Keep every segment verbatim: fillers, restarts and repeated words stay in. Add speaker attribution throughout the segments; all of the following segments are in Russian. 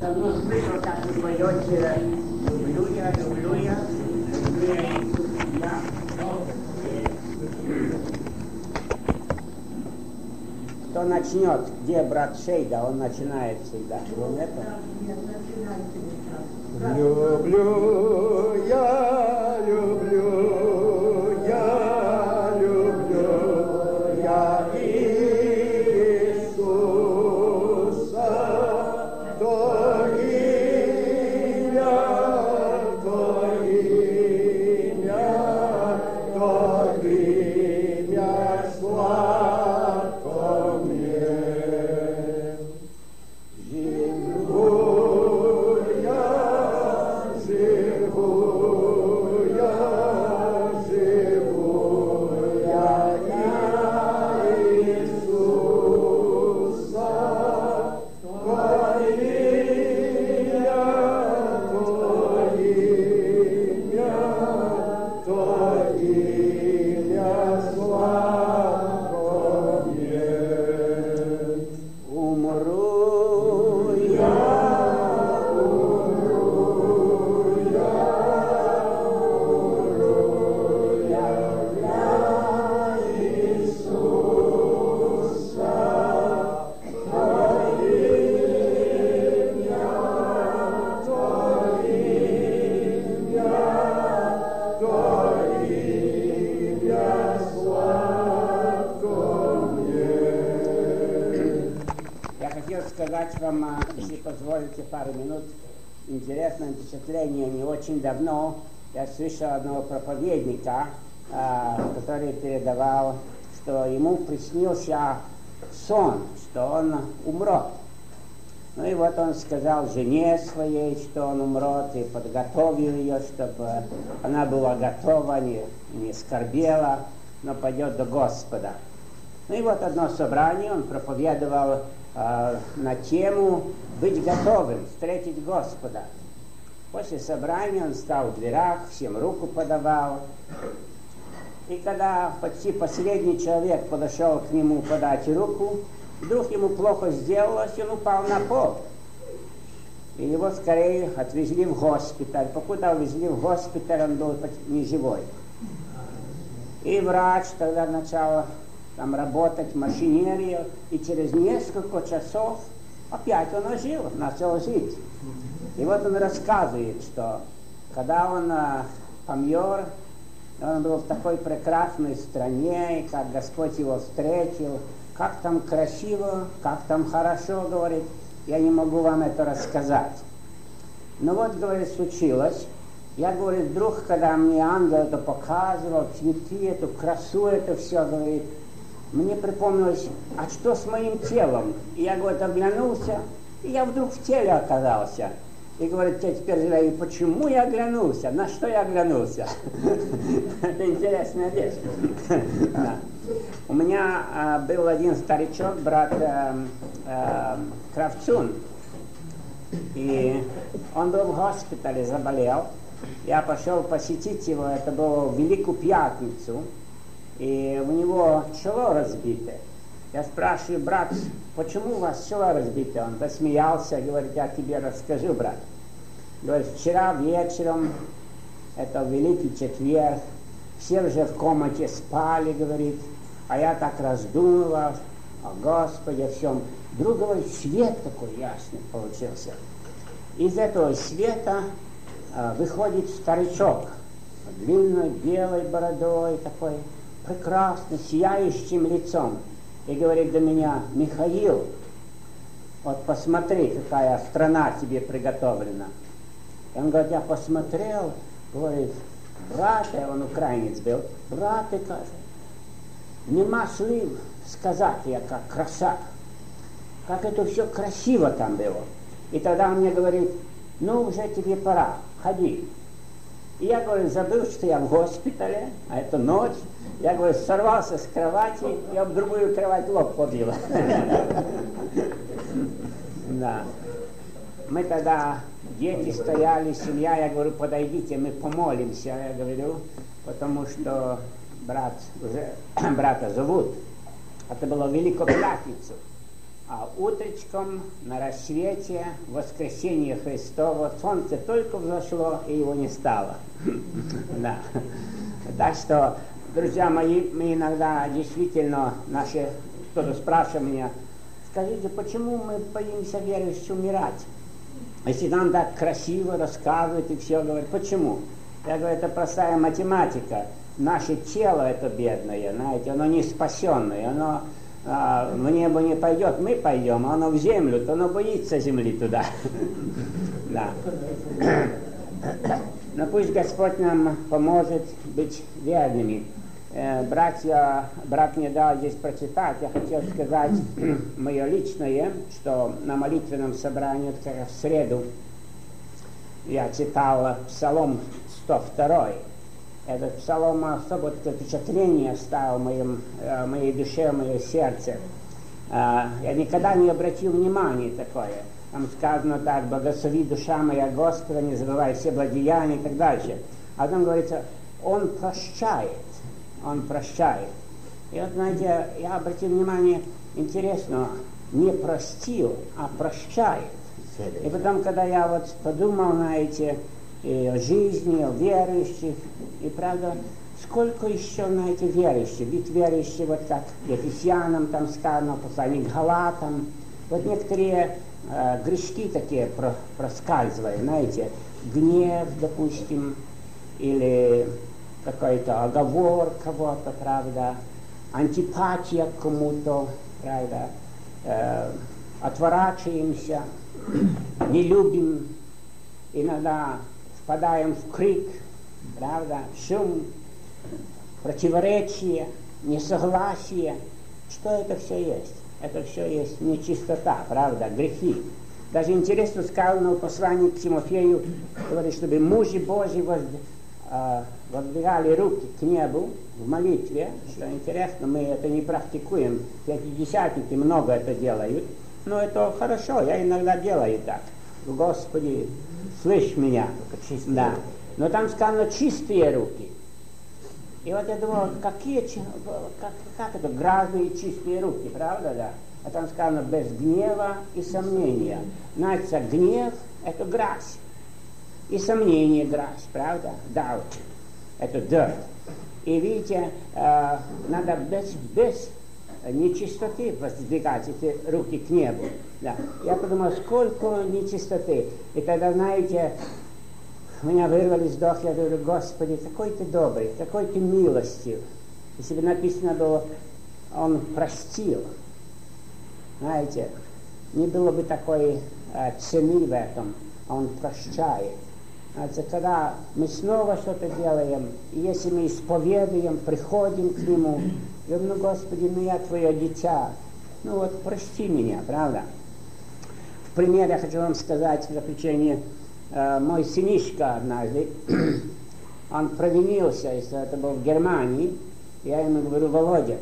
Speaker 1: Давно слышал, как вы поете «Люблю я, люблю я, люблю я, я». Кто начнет? Где брат Шейда? Он начинает всегда. Вот это.
Speaker 2: Люблю я, люблю я, люблю я Иисуса, то имя, то имя, то имя сладко мне. Живу я, живу я, живу я Иисуса, то имя, то имя, то имя сладко мне.
Speaker 1: Умру я, умру я, умру я для Иисуса, то имя, то имя, то имя сладко мне. Я хотел сказать вам, а, если позволите, пару минут, интересное впечатление. Не очень давно я слышал одного проповедника, а, который передавал, что ему приснился сон, что он умрет. Ну и вот он сказал жене своей, что он умрет, и подготовил ее, чтобы она была готова, не, не скорбела, но пойдет до Господа. Ну и вот одно собрание, он проповедовал э, на тему «Быть готовым, встретить Господа». После собрания он стал в дверях, всем руку подавал. И когда почти последний человек подошел к нему подать руку, вдруг ему плохо сделалось, и он упал на пол. И его скорее отвезли в госпиталь. Покуда увезли в госпиталь, он был не живой. И врач тогда начал там работать, машинерию, и через несколько часов опять он ожил, начал жить. И вот он рассказывает, что когда он а, помер, он был в такой прекрасной стране, и как Господь его встретил, как там красиво, как там хорошо, говорит, я не могу вам это рассказать. Но вот, говорит, случилось. Я, говорит, вдруг, когда мне ангел это показывал, цветы, эту красу, это все, говорит, мне припомнилось, а что с моим телом? И я, говорит, оглянулся, и я вдруг в теле оказался. И говорит, я теперь знаю, почему я оглянулся, на что я оглянулся. Это интересная вещь. У меня был один старичок, брат Кравцун, и он был в госпитале, заболел. Я пошел посетить его, это было в Великую Пятницу, и у него чело разбито. Я спрашиваю, брат, почему у вас чело разбито? Он посмеялся, говорит, я тебе расскажу, брат. Говорит, вчера вечером, это Великий Четверг, все уже в комнате спали, говорит, а я так раздумывал о Господе, о всем. Вдруг, говорит, свет такой ясный получился. Из этого света а, выходит старичок, длинной белой бородой, такой прекрасный, сияющим лицом. И говорит до меня, Михаил, вот посмотри, какая страна тебе приготовлена. И он говорит, я посмотрел, говорит, брат, он украинец был, брат, и каже, нема слів сказать, яка краса, как это все красиво там было. И тогда он мне говорит, ну уже тебе пора, ходи. И я, говорит, забыл, что я в госпитале, а это ночь. Я, говорит, сорвался с кровати, и об другую кровать лоб побил. Да. Мы тогда, дети стояли, семья, я говорю, подойдите, мы помолимся, я говорю, потому что брат, уже брата зовут. Это было в Великую Пятницу. А утречком на рассвете, в воскресенье Христово, солнце только взошло, и его не стало. Да. Так что, друзья мои, мы иногда действительно, наши, кто-то спрашивает меня, скажите, почему мы боимся верующих умирать? Если нам так красиво рассказывают и все говорят, почему? Я говорю, это простая математика. Наше тело это бедное, знаете, оно не спасенное, оно а, в небо не пойдет, мы пойдем, а оно в землю, то оно боится земли туда. Да. Но пусть Господь нам поможет быть верными. Братья, брат мне дал здесь прочитать, я хотел сказать мое личное, что на молитвенном собрании, как раз в среду, я читал Псалом сто два. Этот псалом особо впечатление оставил в моем, в моей душе, в моем сердце. Я никогда не обратил внимания такое. Там сказано так, благослови душа моя Господа, не забывай все благодеяния и так дальше. А там говорится, Он прощает. Он прощает. И вот, знаете, я обратил внимание, интересно, не простил, а прощает. И потом, когда я вот подумал, знаете, и о жизни, о верующих, и правда, сколько еще, знаете, верующих, ведь верующие, вот как Ефесянам там сказано, послание к Галатам, вот некоторые э, грешки такие про, проскальзывают, знаете, гнев, допустим, или какой-то оговор кого-то, правда, антипатия к кому-то, правда, э, отворачиваемся, не любим, иногда впадаем в крик, правда, шум, противоречие, несогласие. Что это все есть? Это все есть нечистота, правда, грехи. Даже интересно сказано в послании к Тимофею, говорит, чтобы мужи Божьи воз, э, воздвигали руки к небу в молитве, что интересно, мы это не практикуем, пятидесятники много это делают, но это хорошо, я иногда делаю так. Господи, слышь меня, да. Но там сказано чистые руки. И вот я думал, какие, как, как это, грязные чистые руки, правда, да? А там сказано без гнева и сомнения. Знаете, гнев – это грязь. И сомнение – грязь, правда? Doubt – это dirt. И видите, э, надо без, без нечистоты воздвигать эти руки к небу. Да. Я подумал, сколько нечистоты. И тогда, знаете, у меня вырвались вздох, я говорю, Господи, какой ты добрый, какой ты милостив. Если бы написано было, Он простил, знаете, не было бы такой э, цены в этом, Он прощает. Знаете, когда мы снова что-то делаем, и если мы исповедуем, приходим к Нему, говорим, ну, Господи, ну я Твое дитя, ну вот прости меня, правда? В пример я хочу вам сказать в заключение, э, мой сынишка однажды, он провинился, если это был в Германии, я ему говорю, Володя,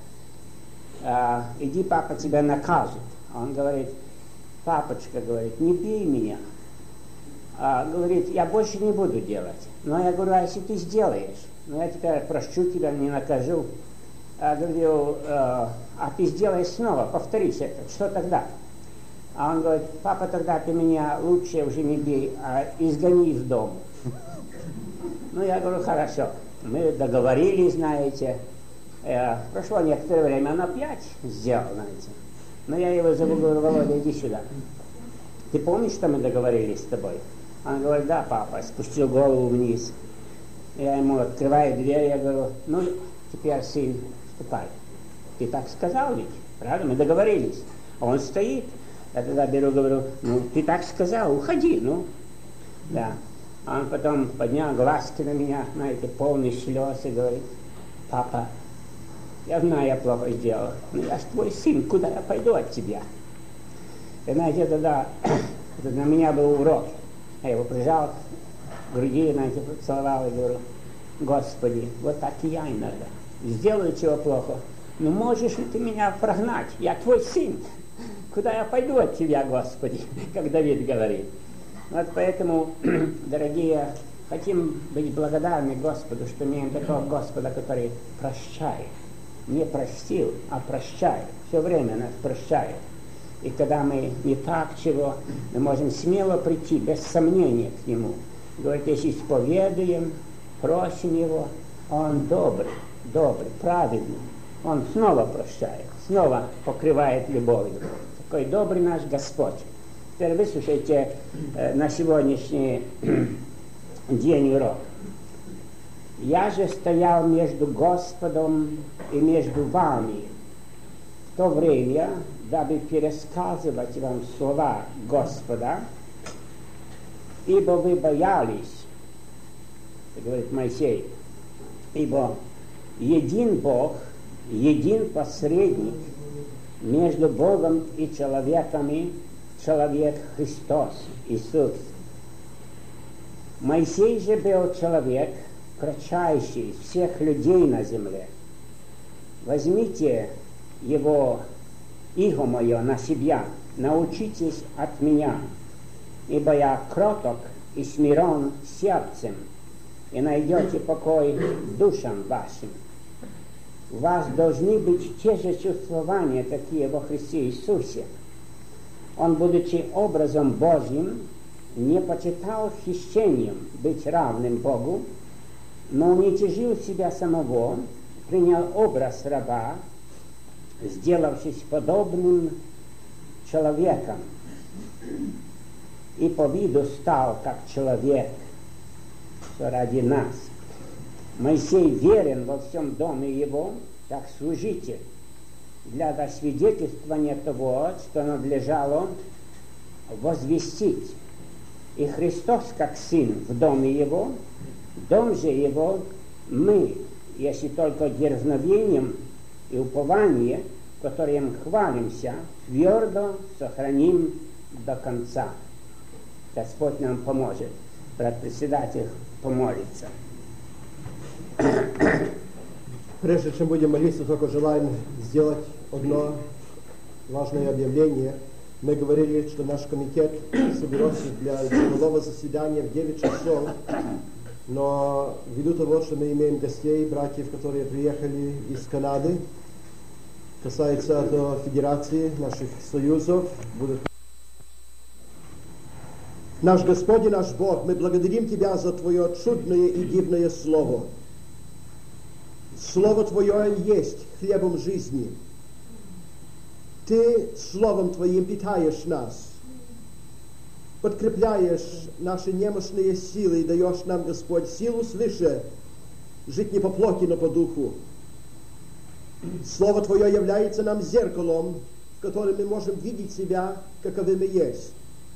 Speaker 1: э, иди, папа тебя накажет. Он говорит, папочка, говорит, не бей меня. А, говорит, я больше не буду делать. Но я говорю, а если ты сделаешь, ну я теперь прощу тебя, не накажу. Я говорю, э, а ты сделаешь снова, повторишь это, что тогда? А он говорит, папа, тогда ты меня лучше уже не бей, а изгони из дома. Ну я говорю, хорошо. Мы договорились, знаете. Прошло некоторое время, он опять сделал, знаете. Но я его зову, говорю, Володя, иди сюда. Ты помнишь, что мы договорились с тобой? Он говорит, да, папа, спустил голову вниз. Я ему открываю дверь, я говорю, ну, теперь, сын, ступай. Ты так сказал ведь, правда? Мы договорились. А он стоит. Я тогда беру, говорю, ну, ты так сказал, уходи, ну. Да. А он потом поднял глазки на меня, знаете, полный слез, и говорит, папа, я знаю, я плохо сделал, но я ж твой сын, куда я пойду от тебя? И знаете, тогда это для меня был урок. Я его прижал к груди, знаете, поцеловал и говорю, Господи, вот так и я иногда сделаю чего плохо, но можешь ли ты меня прогнать? Я твой сын. Куда я пойду от тебя, Господи, как Давид говорит. Вот поэтому, дорогие, хотим быть благодарны Господу, что имеем такого Господа, который прощает. Не простил, а прощает. Все время нас прощает. И когда мы не так чего, мы можем смело прийти, без сомнения к Нему. Говорит, если исповедуем, просим Его, Он добрый, добрый, праведный. Он снова прощает, снова покрывает любовью. Такой добрый наш Господь. Теперь выслушайте э, на сегодняшний день урок. «Я же стоял между Господом и между вами в то время, дабы пересказывать вам слова Господа, ибо вы боялись, говорит Моисей, ибо един Бог, един посредник между Богом и человеками, человек Христос, Иисус. Моисей же был человек, кратчайший из всех людей на земле. Возьмите его, иго мое, на себя, научитесь от меня, ибо я кроток и смирен сердцем, и найдете покой душам вашим. У вас должны быть те же чувствования, такие во Христе Иисусе. Он, будучи образом Божьим, не почитал хищением быть равным Богу, но уничижил себя самого, принял образ раба, сделавшись подобным человеком, и по виду стал как человек, что ради нас. Моисей верен во всем доме его, как служитель, для засвидетельствования того, что надлежало возвестить. И Христос, как Сын в доме его, дом же его мы, если только дерзновением и упованием, которым хвалимся, твердо сохраним до конца. Господь нам поможет. Брат председатель помолится.
Speaker 3: Прежде чем будем молиться, только желаем сделать одно важное объявление. Мы говорили, что наш комитет соберется для делового заседания в девять часов, но ввиду того, что мы имеем гостей, братьев, которые приехали из Канады, касается это федерации, наших союзов, будут... Наш Господь и наш Бог, мы благодарим Тебя за Твое чудное и дивное Слово. Слово Твое есть хлебом жизни. Ты Словом Твоим питаешь нас, подкрепляешь наши немощные силы и даешь нам, Господь, силу свыше жить не по плоти, но по духу. Слово Твое является нам зеркалом, в котором мы можем видеть себя, каковы мы есть.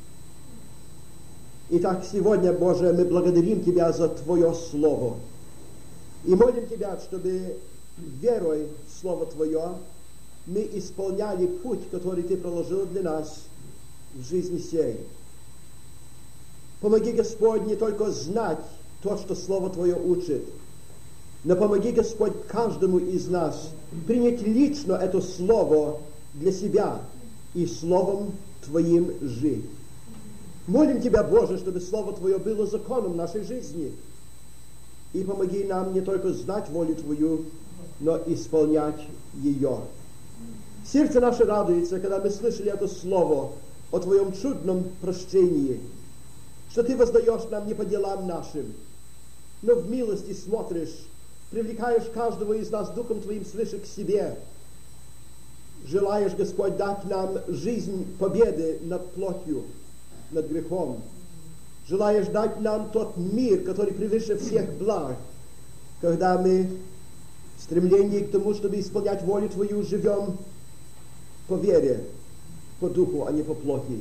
Speaker 3: Итак, сегодня, Боже, мы благодарим Тебя за Твое Слово. И молим Тебя, чтобы верой в Слово Твое мы исполняли путь, который Ты проложил для нас в жизни сей. Помоги, Господь, не только знать то, что Слово Твое учит, но помоги, Господь, каждому из нас принять лично это Слово для себя и Словом Твоим жить. Молим Тебя, Боже, чтобы Слово Твое было законом нашей жизни. И помоги нам не только знать волю Твою, но исполнять ее. Сердце наше радуется, когда мы слышали это Слово о Твоем чудном прощении, что Ты воздаешь нам не по делам нашим, но в милости смотришь, привлекаешь каждого из нас Духом Твоим свыше к себе. Желаешь, Господь, дать нам жизнь победы над плотью, над грехом. Желаешь дать нам тот мир, который превыше всех благ, когда мы в стремлении к тому, чтобы исполнять волю Твою, живем по вере, по духу, а не по плоти.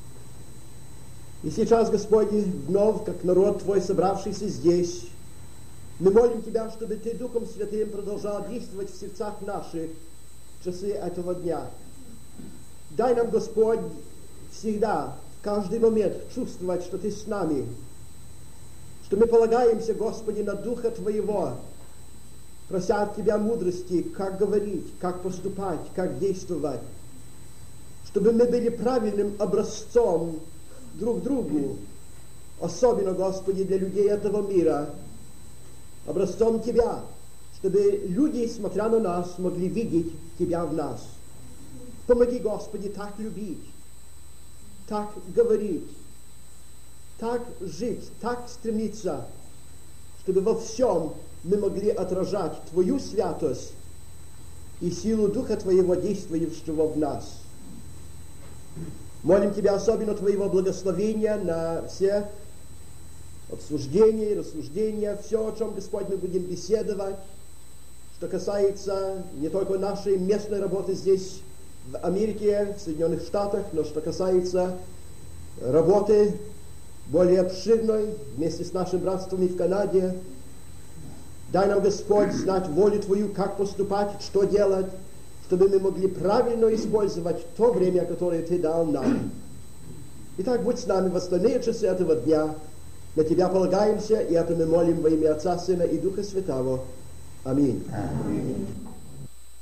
Speaker 3: И сейчас, Господь, вновь, как народ Твой, собравшийся здесь, мы молим Тебя, чтобы Ты Духом Святым продолжал действовать в сердцах наших в часы этого дня. Дай нам, Господь, всегда, в каждый момент чувствовать, что Ты с нами, что мы полагаемся, Господи, на Духа Твоего, прося от Тебя мудрости, как говорить, как поступать, как действовать, чтобы мы были правильным образцом друг другу, особенно, Господи, для людей этого мира, образцом Тебя, чтобы люди, смотря на нас, могли видеть Тебя в нас. Помоги, Господи, так любить, так говорить, так жить, так стремиться, чтобы во всем мы могли отражать Твою святость и силу Духа Твоего, действующего в нас. Молим Тебя особенно Твоего благословения на все обсуждения и рассуждения, все, о чем, Господь, мы будем беседовать, что касается не только нашей местной работы здесь, в Америке, в Соединенных Штатах, но что касается работы более обширной вместе с нашим братством и в Канаде. Дай нам, Господь, знать волю Твою, как поступать, что делать, чтобы мы могли правильно использовать то время, которое Ты дал нам. Итак, будь с нами в остальные часы этого дня. На Тебя полагаемся, и это мы молим во имя Отца, Сына и Духа Святого. Аминь.
Speaker 1: Аминь.